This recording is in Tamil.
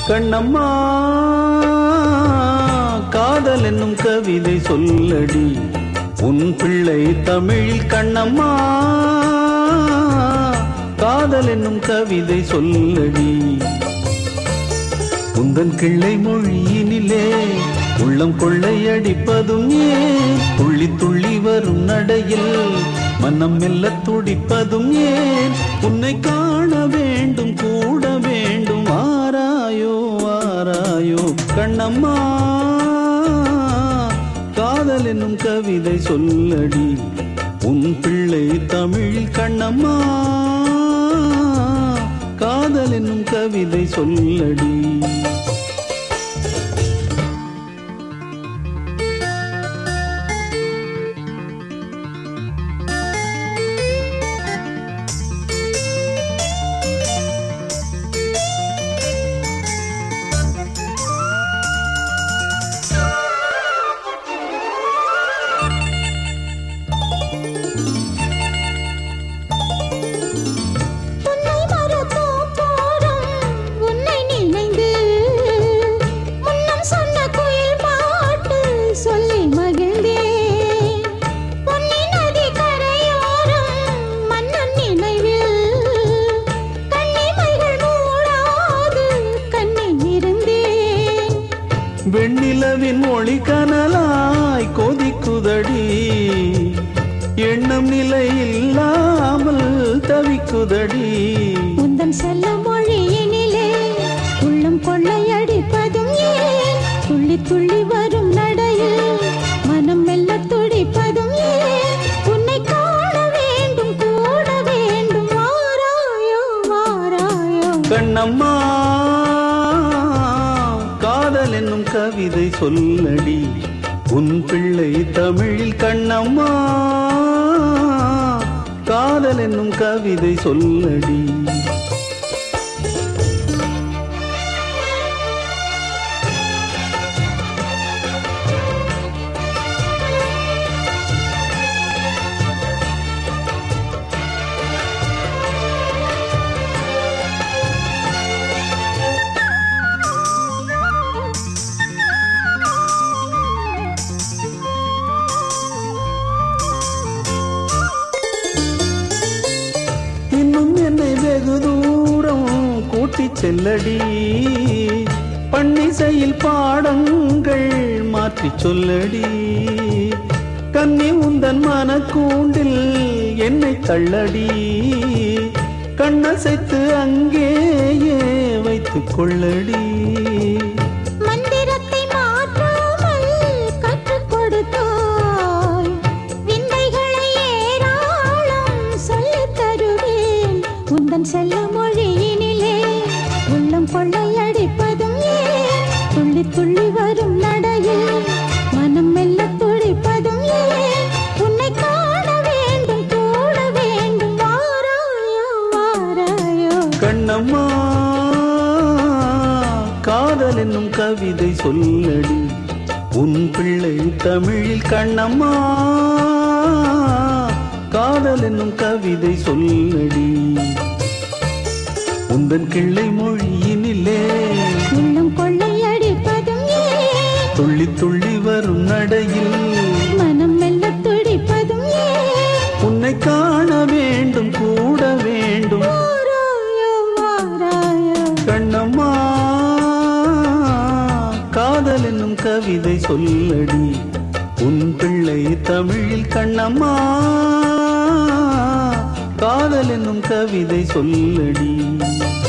கண்ணம்மா காதல் என்னும் கவிதை சொல்லடி உன் பிள்ளை தமிழில். கண்ணம்மா காதல் என்னும் கவிதை சொல்லடி உந்தன் கிள்ளை மொழியினிலே உள்ளம் கொள்ளையடிப்பதும் ஏன், துள்ளி துள்ளி வரும் நடையில் மனம் மெல்ல துடிப்பதும் ஏன், உன்னை காண வேண்டும் கூட வேண்டும் ஆராயோ ஆராயோ. கண்ணம்மா காதல் என்னும் கவிதை சொல்லடி உன் பிள்ளை தமிழில். கண்ணம்மா காதல் என்னும் கவிதை சொல்லடி. வெண்ணிலவின் ஒளி கனலாய் கொதிக்குதடி, எண்ணம் நிலை இல்லாமல் தவிக்குதடி. உந்தன் செல்ல மொழியினிலே உள்ளம் கொள்ளையடிப்பதும் ஏன், துள்ளி துள்ளி வரும் நடையில் மனம் மெல்ல துடிப்பதும் ஏன், உன்னை காண வேண்டும் கூட வேண்டும் வாராயோ வாராயோ. கண்ணம்மா காதல் என்னும் கவிதை சொல்லடி உன் பிள்ளை தமிழில். கண்ணம்மா காதல் என்னும் கவிதை சொல்லடி. இன்னும் என்னை வெகு தூரம் கூட்டி செல்லடி, பன்னிசையில் பாடங்கள் மாற்றி சொல்லடி. கன்னி உந்தன் மனக்கூண்டில் என்னை தள்ளடி, கண்ணசைத்து அங்கேயே வைத்துக் கொள்ளடி. மந்திரத்தை மாற்றாமல் கற்றுக் கொடுத்தாய், விந்தைகளை ஏராளம் சொல்லித் தருவேன். உந்தன் செல்ல மொழியினிலே உள்ளம் கொள்ளையடிப்பதும் ஏன், துள்ளி துள்ளி வரும் நடையில் மனம் மெல்ல துடிப்பதும் ஏன், உன்னை காண வேண்டும் கூட வேண்டும் வாராயோ வாராயோ. கண்ணம்மா காதல் என்னும் கவிதை சொல்லடி உன் பிள்ளை தமிழில். கண்ணம்மா காதல் என்னும் கவிதை சொல்லடி உந்தன் கிள்ளை மொழியினிலே உள்ளம் கொள்ளையடிப்பதும் ஏன், துள்ளி துள்ளி வரும் நடையில் மனம் மெல்ல துடிப்பதும் ஏன், உன்னை காண வேண்டும் கூட வேண்டும் வாராயோ வாராயோ. கண்ணம்மா காதல் என்னும் கவிதை சொல்லடி உன் பிள்ளை தமிழில். கண்ணம்மா காதல் என்னும் கவிதை சொல்லடி.